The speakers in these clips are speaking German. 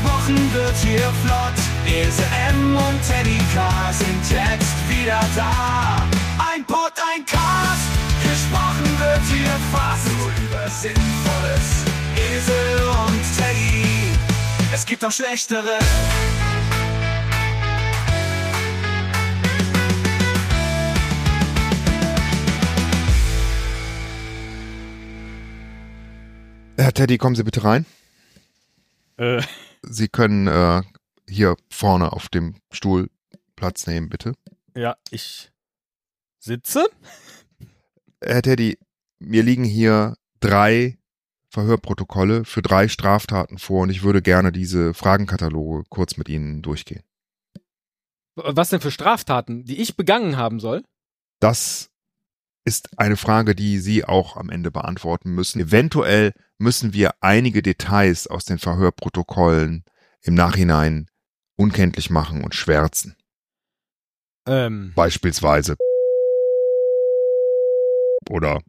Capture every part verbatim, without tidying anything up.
Gesprochen wird hier flott. Esel M und Teddy K sind jetzt wieder da. Ein Pod, ein Cast. Gesprochen wird hier fast nur über Sinnvolles. Esel und Teddy. Es gibt auch schlechtere. Herr Teddy, kommen Sie bitte rein. Äh. Sie können äh, hier vorne auf dem Stuhl Platz nehmen, bitte. Ja, ich sitze. Herr Teddy, mir liegen hier drei Verhörprotokolle für drei Straftaten vor und ich würde gerne diese Fragenkataloge kurz mit Ihnen durchgehen. Was denn für Straftaten, die ich begangen haben soll? Das ist eine Frage, die Sie auch am Ende beantworten müssen. Eventuell müssen wir einige Details aus den Verhörprotokollen im Nachhinein unkenntlich machen und schwärzen. Ähm. Beispielsweise. Oder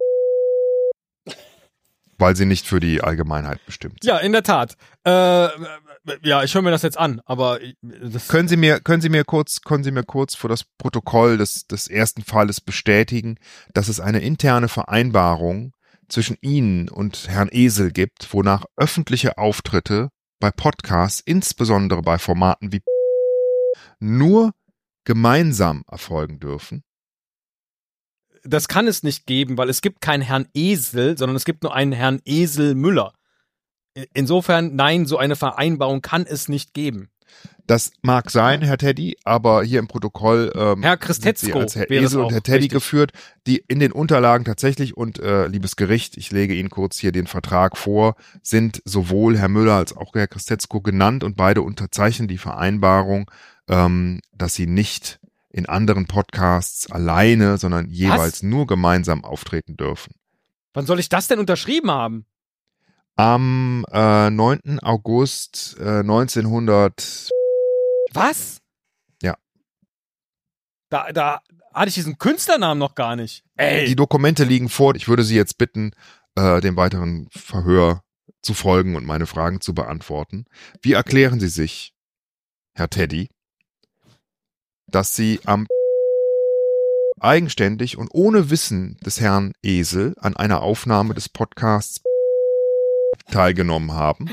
weil sie nicht für die Allgemeinheit bestimmt sind. Ja, in der Tat. Äh, ja, ich höre mir das jetzt an, aber das können Sie mir, können Sie mir kurz, können Sie mir kurz für das Protokoll des, des ersten Falles bestätigen, dass es eine interne Vereinbarung zwischen Ihnen und Herrn Esel gibt, wonach öffentliche Auftritte bei Podcasts, insbesondere bei Formaten wie nur gemeinsam erfolgen dürfen? Das kann es nicht geben, weil es gibt keinen Herrn Esel, sondern es gibt nur einen Herrn Esel Müller. Insofern, nein, so eine Vereinbarung kann es nicht geben. Das mag sein, Herr Teddy, aber hier im Protokoll ähm, Herr Christetzko als Herr Esel und Herr Teddy richtig geführt, die in den Unterlagen tatsächlich und äh, liebes Gericht, ich lege Ihnen kurz hier den Vertrag vor, sind sowohl Herr Müller als auch Herr Christetzko genannt und beide unterzeichnen die Vereinbarung, ähm, dass sie nicht in anderen Podcasts alleine, sondern jeweils Was? nur gemeinsam auftreten dürfen. Wann soll ich das denn unterschrieben haben? Am äh, neunten August äh, neunzehnhundert. Was? Ja. Da, da hatte ich diesen Künstlernamen noch gar nicht. Ey. Die Dokumente liegen vor. Ich würde Sie jetzt bitten, äh, dem weiteren Verhör zu folgen und meine Fragen zu beantworten. Wie erklären Sie sich, Herr Teddy, dass Sie am eigenständig und ohne Wissen des Herrn Esel an einer Aufnahme des Podcasts teilgenommen haben?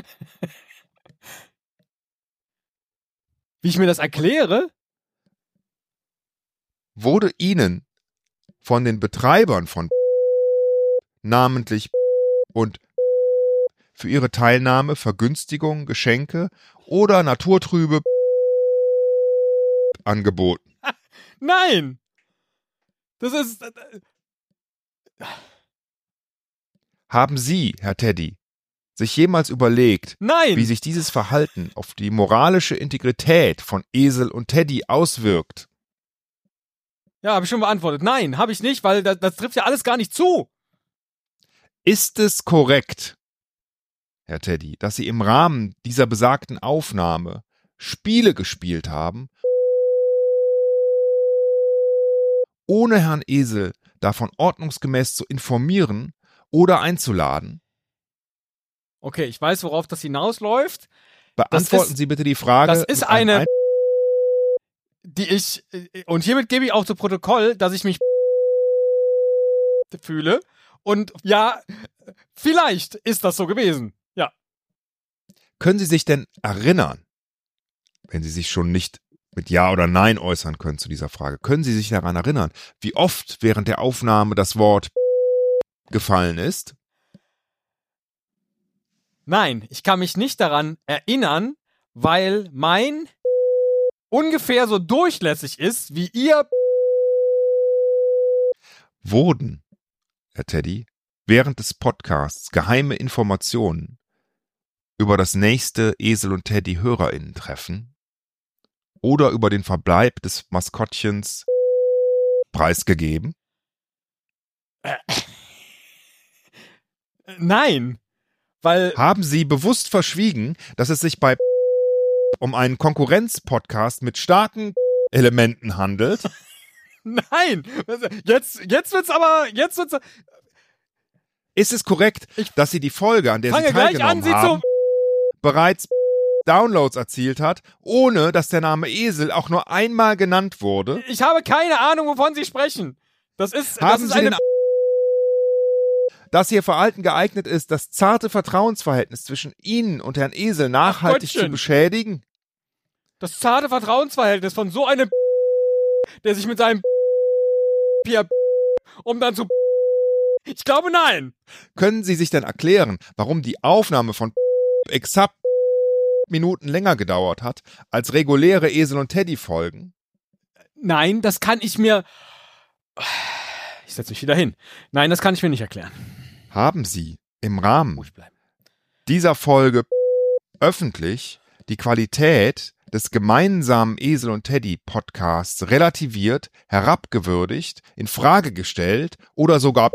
Wie ich mir das erkläre? Wurde Ihnen von den Betreibern von namentlich und für Ihre Teilnahme Vergünstigungen, Geschenke oder naturtrübe angeboten? Nein! Das ist... Haben Sie, Herr Teddy, sich jemals überlegt, Nein. wie sich dieses Verhalten auf die moralische Integrität von Esel und Teddy auswirkt? Ja, habe ich schon beantwortet. Nein, habe ich nicht, weil das, das trifft ja alles gar nicht zu. Ist es korrekt, Herr Teddy, dass Sie im Rahmen dieser besagten Aufnahme Spiele gespielt haben, ohne Herrn Esel davon ordnungsgemäß zu informieren oder einzuladen? Okay, ich weiß, worauf das hinausläuft. Beantworten ist, Sie bitte die Frage. Das ist eine, die ich, und hiermit gebe ich auch zu Protokoll, dass ich mich fühle. Und ja, vielleicht ist das so gewesen. Ja. Können Sie sich denn erinnern, wenn Sie sich schon nicht mit Ja oder Nein äußern können zu dieser Frage, können Sie sich daran erinnern, wie oft während der Aufnahme das Wort gefallen ist? Nein, ich kann mich nicht daran erinnern, weil mein ungefähr so durchlässig ist, wie ihr. Wurden, Herr Teddy, während des Podcasts geheime Informationen über das nächste Esel und Teddy HörerInnen-Treffen oder über den Verbleib des Maskottchens preisgegeben? Äh. Nein, weil... Haben Sie bewusst verschwiegen, dass es sich bei um einen Konkurrenz-Podcast mit starken Elementen handelt? Nein, jetzt, jetzt wird's aber, jetzt wird's... Ist es korrekt, ich dass Sie die Folge, an der Sie fange teilgenommen gleich an, Sie haben, zu bereits Downloads erzielt hat, ohne dass der Name Esel auch nur einmal genannt wurde? Ich habe keine Ahnung, wovon Sie sprechen. Das ist, Haben das ist Sie eine... den dass Ihr Verhalten geeignet ist, das zarte Vertrauensverhältnis zwischen Ihnen und Herrn Esel nachhaltig zu Gottchen. beschädigen? Das zarte Vertrauensverhältnis von so einem der sich mit seinem um dann zu ich glaube, nein. Können Sie sich denn erklären, warum die Aufnahme von exakt Minuten länger gedauert hat als reguläre Esel- und Teddy-Folgen? Nein, das kann ich mir... Ich setze mich wieder hin. Nein, das kann ich mir nicht erklären. Haben Sie im Rahmen dieser Folge öffentlich die Qualität des gemeinsamen Esel und Teddy Podcasts relativiert, herabgewürdigt, in Frage gestellt oder sogar...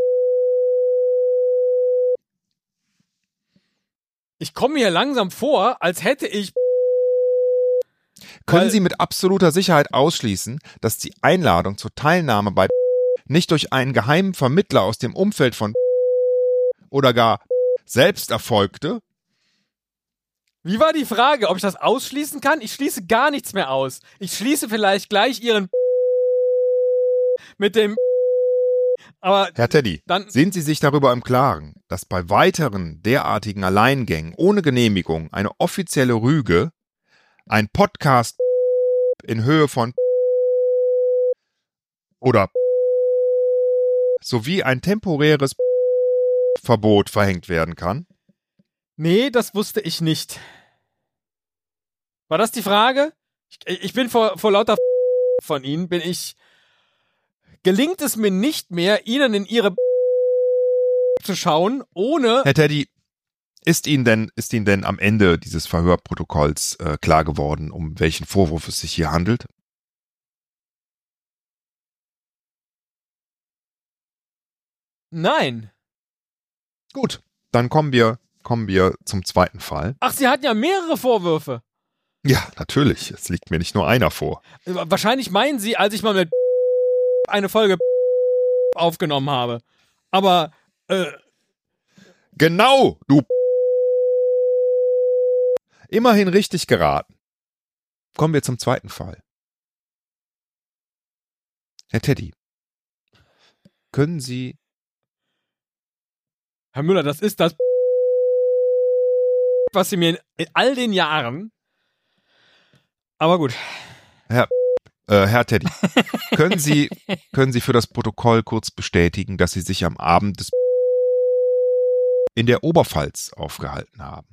Ich komme mir langsam vor, als hätte ich... Können Weil- Sie mit absoluter Sicherheit ausschließen, dass die Einladung zur Teilnahme bei nicht durch einen geheimen Vermittler aus dem Umfeld von oder gar selbst erfolgte? Wie war die Frage, ob ich das ausschließen kann? Ich schließe gar nichts mehr aus. Ich schließe vielleicht gleich Ihren mit dem... Aber Herr Teddy, dann... sind Sie sich darüber im Klaren, dass bei weiteren derartigen Alleingängen ohne Genehmigung eine offizielle Rüge, ein Podcast in Höhe von oder sowie ein temporäres Verbot verhängt werden kann? Nee, das wusste ich nicht. War das die Frage? Ich, ich bin vor, vor lauter von Ihnen, bin ich... Gelingt es mir nicht mehr, Ihnen in Ihre zu schauen, ohne... Herr Teddy, ist Ihnen denn, ist Ihnen denn am Ende dieses Verhörprotokolls äh, klar geworden, um welchen Vorwurf es sich hier handelt? Nein. Gut, dann kommen wir, kommen wir zum zweiten Fall. Ach, Sie hatten ja mehrere Vorwürfe. Ja, natürlich. Es liegt mir nicht nur einer vor. Wahrscheinlich meinen Sie, als ich mal mit eine Folge aufgenommen habe. Aber, äh, Genau, du. Immerhin richtig geraten. Kommen wir zum zweiten Fall. Herr Teddy, können Sie... Herr Müller, das ist das, was Sie mir in all den Jahren... Aber gut. Herr, äh, Herr Teddy, können Sie, können Sie für das Protokoll kurz bestätigen, dass Sie sich am Abend des in der Oberpfalz aufgehalten haben?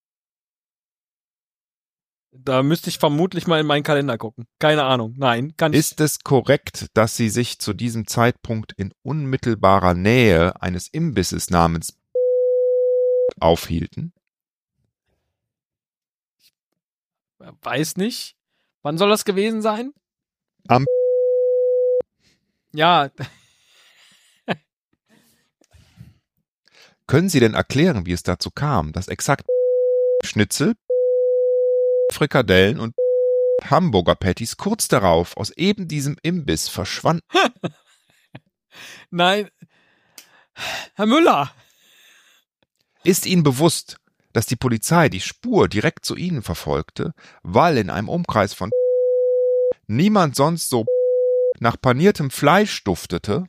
Da müsste ich vermutlich mal in meinen Kalender gucken. Keine Ahnung. Nein, kann ich. Ist es korrekt, dass Sie sich zu diesem Zeitpunkt in unmittelbarer Nähe eines Imbisses namens aufhielten? Weiß nicht. Wann soll das gewesen sein? Am Ja, Können Sie denn erklären, wie es dazu kam, dass exakt Schnitzel, Frikadellen und Hamburger Patties kurz darauf aus eben diesem Imbiss verschwanden? nein. Herr Müller. Ist Ihnen bewusst, dass die Polizei die Spur direkt zu Ihnen verfolgte, weil in einem Umkreis von niemand sonst so nach paniertem Fleisch duftete?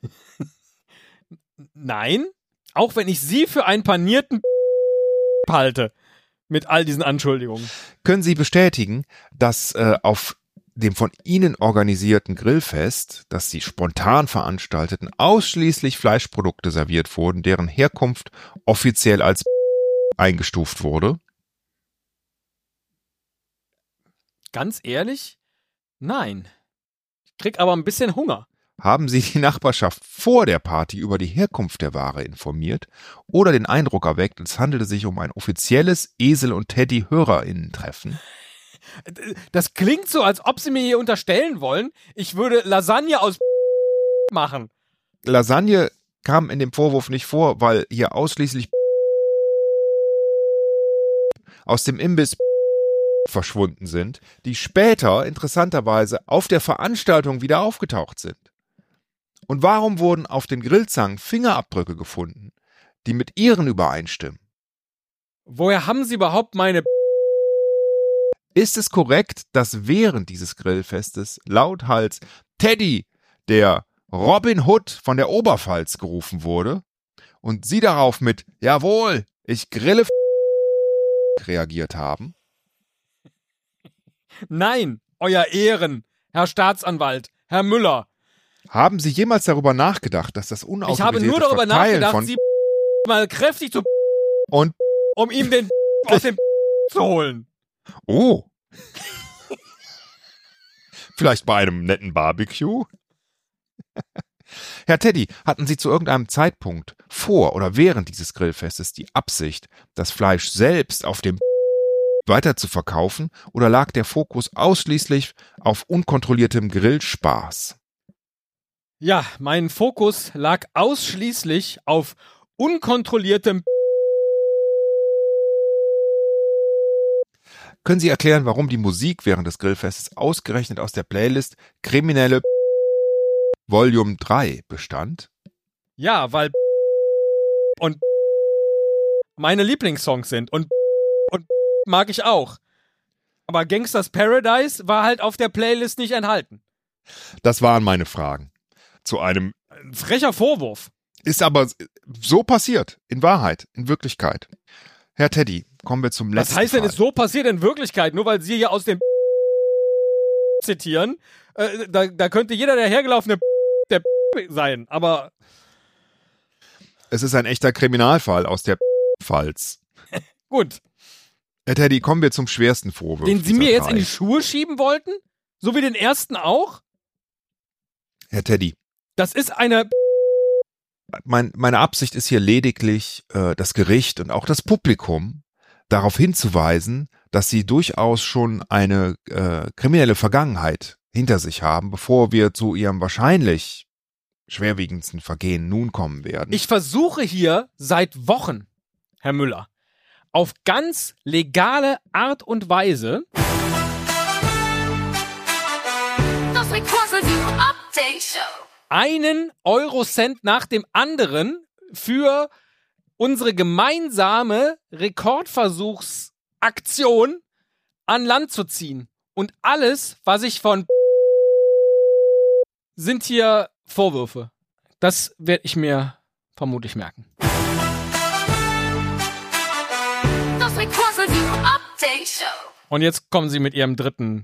Nein. Auch wenn ich Sie für einen panierten halte. Mit all diesen Anschuldigungen. Können Sie bestätigen, dass äh, auf dem von Ihnen organisierten Grillfest, das Sie spontan veranstalteten, ausschließlich Fleischprodukte serviert wurden, deren Herkunft offiziell als eingestuft wurde? Ganz ehrlich? Nein. Ich krieg aber ein bisschen Hunger. Haben Sie die Nachbarschaft vor der Party über die Herkunft der Ware informiert oder den Eindruck erweckt, es handelte sich um ein offizielles Esel- und Teddy-HörerInnen-Treffen? Das klingt so, als ob Sie mir hier unterstellen wollen, ich würde Lasagne aus machen. Lasagne kam in dem Vorwurf nicht vor, weil hier ausschließlich aus dem Imbiss verschwunden sind, die später interessanterweise auf der Veranstaltung wieder aufgetaucht sind. Und warum wurden auf den Grillzangen Fingerabdrücke gefunden, die mit ihren übereinstimmen? Woher haben Sie überhaupt meine Ist es korrekt, dass während dieses Grillfestes lauthals Teddy, der Robin Hood von der Oberpfalz, gerufen wurde und Sie darauf mit Jawohl, ich grille reagiert haben? Nein, Euer Ehren, Herr Staatsanwalt, Herr Müller. Haben Sie jemals darüber nachgedacht, dass das Ich unautorisierte habe nur darüber Verteilen nachgedacht, von Sie mal kräftig zu und um ihm den aus dem zu holen. oh. Vielleicht bei einem netten Barbecue? Herr Teddy, hatten Sie zu irgendeinem Zeitpunkt vor oder während dieses Grillfestes die Absicht, das Fleisch selbst auf dem weiter zu verkaufen, oder lag der Fokus ausschließlich auf unkontrolliertem Grillspaß? Ja, mein Fokus lag ausschließlich auf unkontrolliertem. Können Sie erklären, warum die Musik während des Grillfestes ausgerechnet aus der Playlist Kriminelle Volume drei bestand? Ja, weil und meine Lieblingssongs sind und und mag ich auch. Aber Gangsters Paradise war halt auf der Playlist nicht enthalten. Das waren meine Fragen. Zu einem Ein frecher Vorwurf. ist aber so passiert, in Wahrheit, in Wirklichkeit. Herr Teddy, kommen wir zum letzten Was heißt denn, Fall. ist so passiert in Wirklichkeit? Nur weil Sie hier aus dem zitieren, äh, da, da könnte jeder der hergelaufene der sein, aber Es ist ein echter Kriminalfall aus der Pfalz. gut. Herr Teddy, kommen wir zum schwersten Vorwurf. Den Sie dieser mir jetzt drei. in die Schuhe schieben wollten? So wie den ersten auch? Herr Teddy, Das ist eine mein, meine Absicht ist hier lediglich, äh, das Gericht und auch das Publikum darauf hinzuweisen, dass sie durchaus schon eine äh, kriminelle Vergangenheit hinter sich haben, bevor wir zu ihrem wahrscheinlich schwerwiegendsten Vergehen nun kommen werden. Ich versuche hier seit Wochen, Herr Müller, auf ganz legale Art und Weise Das Recursive Update Show. einen Eurocent nach dem anderen für unsere gemeinsame Rekordversuchsaktion an Land zu ziehen. Und alles, was ich von sind hier Vorwürfe. Das werde ich mir vermutlich merken. Das Recursive Update Show. Und jetzt kommen Sie mit Ihrem dritten.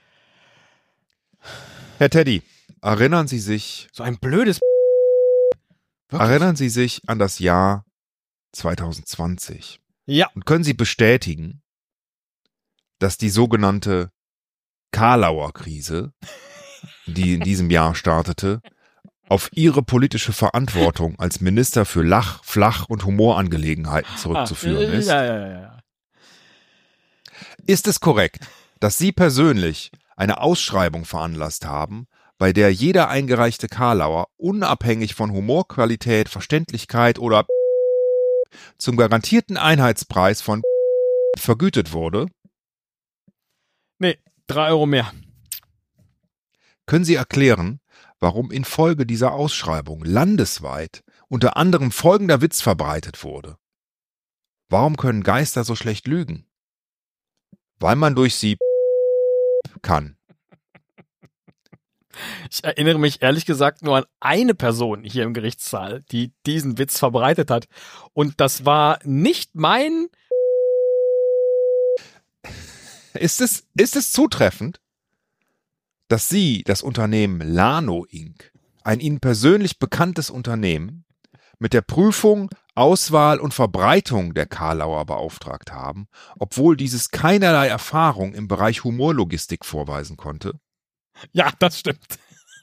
Herr Teddy, erinnern Sie sich, So ein blödes. Wirklich? erinnern Sie sich an das Jahr zwanzig zwanzig Ja. und können Sie bestätigen, dass die sogenannte Karlauer Krise, die in diesem Jahr startete, auf Ihre politische Verantwortung als Minister für Lach-, Flach- und Humorangelegenheiten zurückzuführen Ah, ist? Ja, ja, ja, ja. Ist es korrekt, dass Sie persönlich eine Ausschreibung veranlasst haben, bei der jeder eingereichte Karlauer unabhängig von Humorqualität, Verständlichkeit oder zum garantierten Einheitspreis von vergütet wurde? Nee, drei Euro mehr. Können Sie erklären, warum infolge dieser Ausschreibung landesweit unter anderem folgender Witz verbreitet wurde? Warum können Geister so schlecht lügen? Weil man durch sie kann. Ich erinnere mich ehrlich gesagt nur an eine Person hier im Gerichtssaal, die diesen Witz verbreitet hat. Und das war nicht mein... Ist es, ist es zutreffend, dass Sie das Unternehmen Lano Incorporated, ein Ihnen persönlich bekanntes Unternehmen, mit der Prüfung, Auswahl und Verbreitung der Karlauer beauftragt haben, obwohl dieses keinerlei Erfahrung im Bereich Humorlogistik vorweisen konnte? Ja, das stimmt.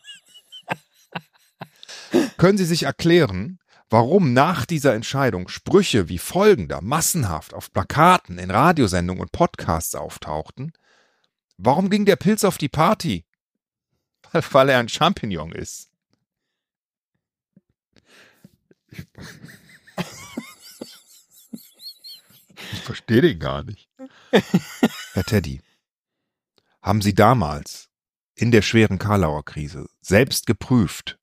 Können Sie sich erklären, warum nach dieser Entscheidung Sprüche wie folgender massenhaft auf Plakaten, in Radiosendungen und Podcasts auftauchten? Warum ging der Pilz auf die Party? Weil, weil er ein Champignon ist. Ich verstehe den gar nicht. Herr Teddy, haben Sie damals in der schweren Karlauer Krise selbst geprüft,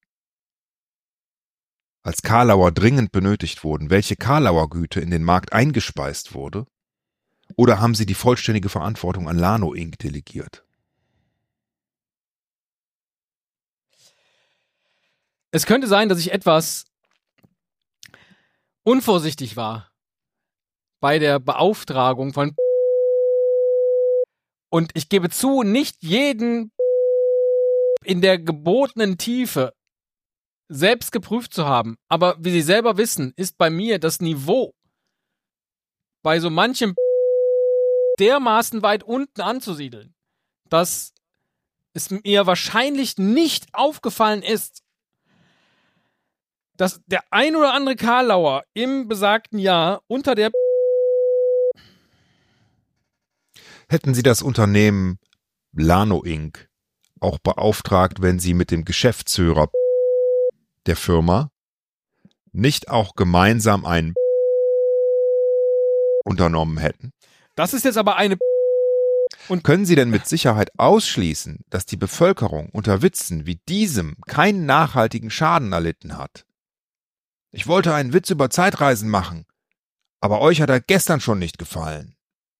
als Karlauer dringend benötigt wurden, welche Karlauer Güte in den Markt eingespeist wurde Oder haben Sie die vollständige Verantwortung an Lano Incorporated delegiert? Es könnte sein, dass ich etwas unvorsichtig war bei der Beauftragung von und ich gebe zu, nicht jeden in der gebotenen Tiefe selbst geprüft zu haben. Aber wie Sie selber wissen, ist bei mir das Niveau bei so manchem dermaßen weit unten anzusiedeln, dass es mir wahrscheinlich nicht aufgefallen ist, dass der ein oder andere Karlauer im besagten Jahr unter der Hätten Sie das Unternehmen Lano Incorporated auch beauftragt, wenn Sie mit dem Geschäftsführer der Firma nicht auch gemeinsam einen unternommen hätten? Das ist jetzt aber eine Und können Sie denn mit Sicherheit ausschließen, dass die Bevölkerung unter Witzen wie diesem keinen nachhaltigen Schaden erlitten hat? Ich wollte einen Witz über Zeitreisen machen, aber euch hat er gestern schon nicht gefallen.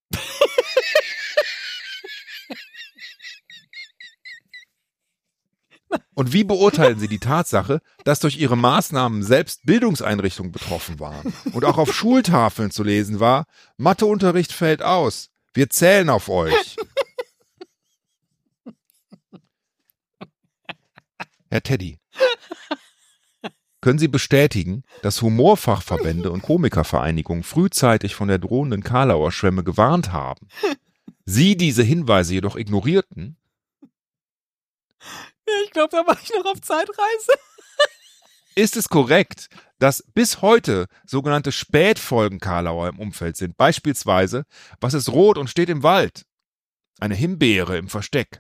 Und wie beurteilen Sie die Tatsache, dass durch Ihre Maßnahmen selbst Bildungseinrichtungen betroffen waren und auch auf Schultafeln zu lesen war, Matheunterricht fällt aus, wir zählen auf euch? Herr Teddy, können Sie bestätigen, dass Humorfachverbände und Komikervereinigungen frühzeitig von der drohenden Karlauer Schwemme gewarnt haben? Sie diese Hinweise jedoch ignorierten? Ich glaube, da war ich noch auf Zeitreise. Ist es korrekt, dass bis heute sogenannte Spätfolgen Karlauer im Umfeld sind? Beispielsweise, was ist rot und steht im Wald? Eine Himbeere im Versteck.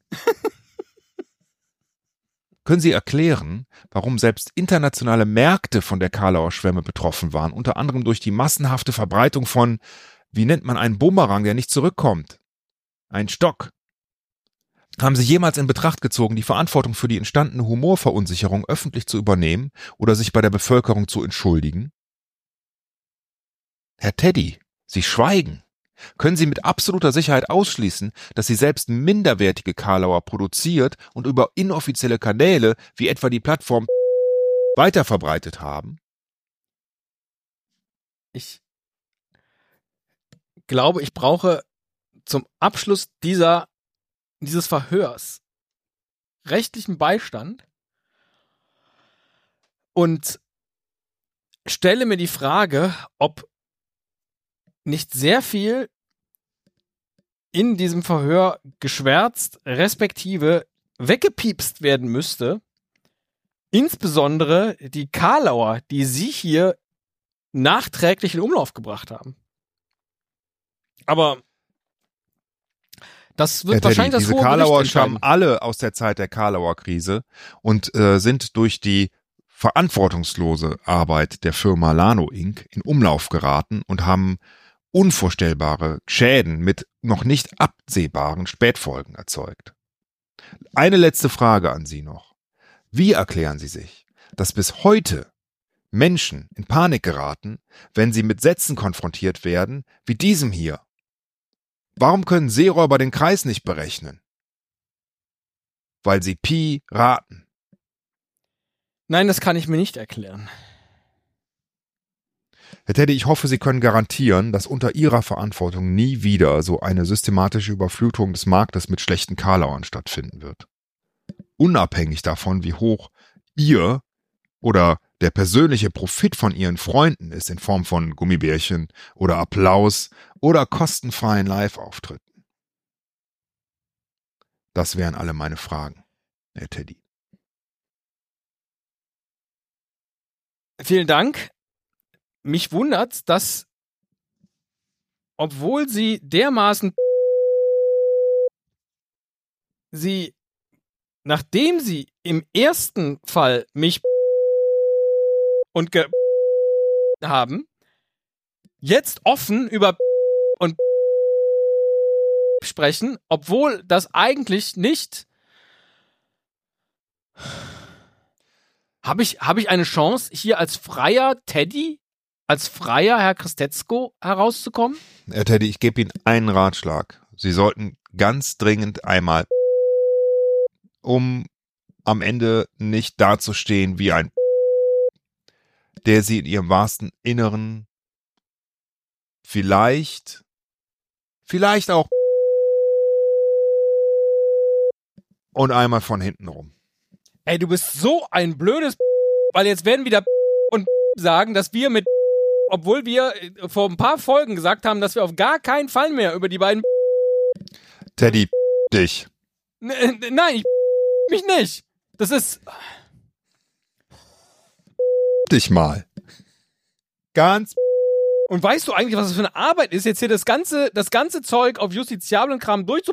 Können Sie erklären, warum selbst internationale Märkte von der Karlauer Schwemme betroffen waren, unter anderem durch die massenhafte Verbreitung von, wie nennt man einen Bumerang, der nicht zurückkommt? Ein Stock. Haben Sie jemals in Betracht gezogen, die Verantwortung für die entstandene Humorverunsicherung öffentlich zu übernehmen oder sich bei der Bevölkerung zu entschuldigen? Herr Teddy, Sie schweigen. Können Sie mit absoluter Sicherheit ausschließen, dass Sie selbst minderwertige Karlauer produziert und über inoffizielle Kanäle, wie etwa die Plattform, weiterverbreitet haben? Ich glaube, ich brauche zum Abschluss dieser dieses Verhörs rechtlichen Beistand und stelle mir die Frage, ob nicht sehr viel in diesem Verhör geschwärzt, respektive weggepiepst werden müsste, insbesondere die Karlauer, die Sie hier nachträglich in Umlauf gebracht haben. Aber das wird Herr wahrscheinlich Teddy, das diese hohe Karlauer Gericht stammen entscheiden. alle aus der Zeit der Karlauer Krise und äh, sind durch die verantwortungslose Arbeit der Firma Lano Incorporated in Umlauf geraten und haben unvorstellbare Schäden mit noch nicht absehbaren Spätfolgen erzeugt. Eine letzte Frage an Sie noch. Wie erklären Sie sich, dass bis heute Menschen in Panik geraten, wenn sie mit Sätzen konfrontiert werden, wie diesem hier? Warum können Seeräuber den Kreis nicht berechnen? Weil sie Pi raten. Nein, das kann ich mir nicht erklären. Herr Teddy, ich hoffe, Sie können garantieren, dass unter Ihrer Verantwortung nie wieder so eine systematische Überflutung des Marktes mit schlechten Karlauern stattfinden wird. Unabhängig davon, wie hoch Ihr oder der persönliche Profit von Ihren Freunden ist in Form von Gummibärchen oder Applaus oder kostenfreien Live-Auftritten. Das wären alle meine Fragen, Herr Teddy. Vielen Dank. Mich wundert, dass, obwohl Sie dermaßen Sie, nachdem Sie im ersten Fall mich und ge haben, jetzt offen über und sprechen, obwohl das eigentlich nicht. Habe ich, habe ich eine Chance, hier als freier Teddy als freier Herr Christetzko herauszukommen? Herr Teddy, ich gebe Ihnen einen Ratschlag. Sie sollten ganz dringend einmal, um am Ende nicht dazustehen wie ein, der Sie in Ihrem wahrsten Inneren vielleicht, vielleicht auch und einmal von hinten rum. Ey, du bist so ein blödes, weil jetzt werden wieder und sagen, dass wir mit, obwohl wir vor ein paar Folgen gesagt haben, dass wir auf gar keinen Fall mehr über die beiden Teddy, dich. N- Nein, ich mich nicht. Das ist Dich mal. Ganz. Und weißt du eigentlich, was das für eine Arbeit ist, jetzt hier das ganze, das ganze Zeug auf justiziablen Kram durchzu...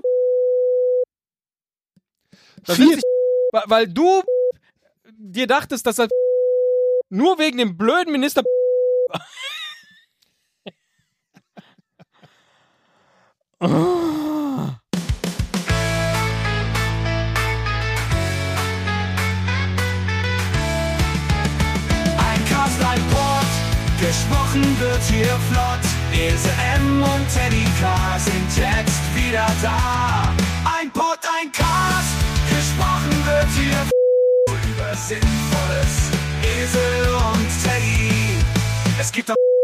Das Viel- ist nicht, weil- weil du dir dachtest, dass er nur wegen dem blöden Minister... Ein Cast, ein Pod, gesprochen wird hier flott. Ilse M und Teddy K sind jetzt wieder da. Ein Pod, ein Cast, gesprochen wird hier über Sinnvolles. Ilse und Teddy, es gibt auch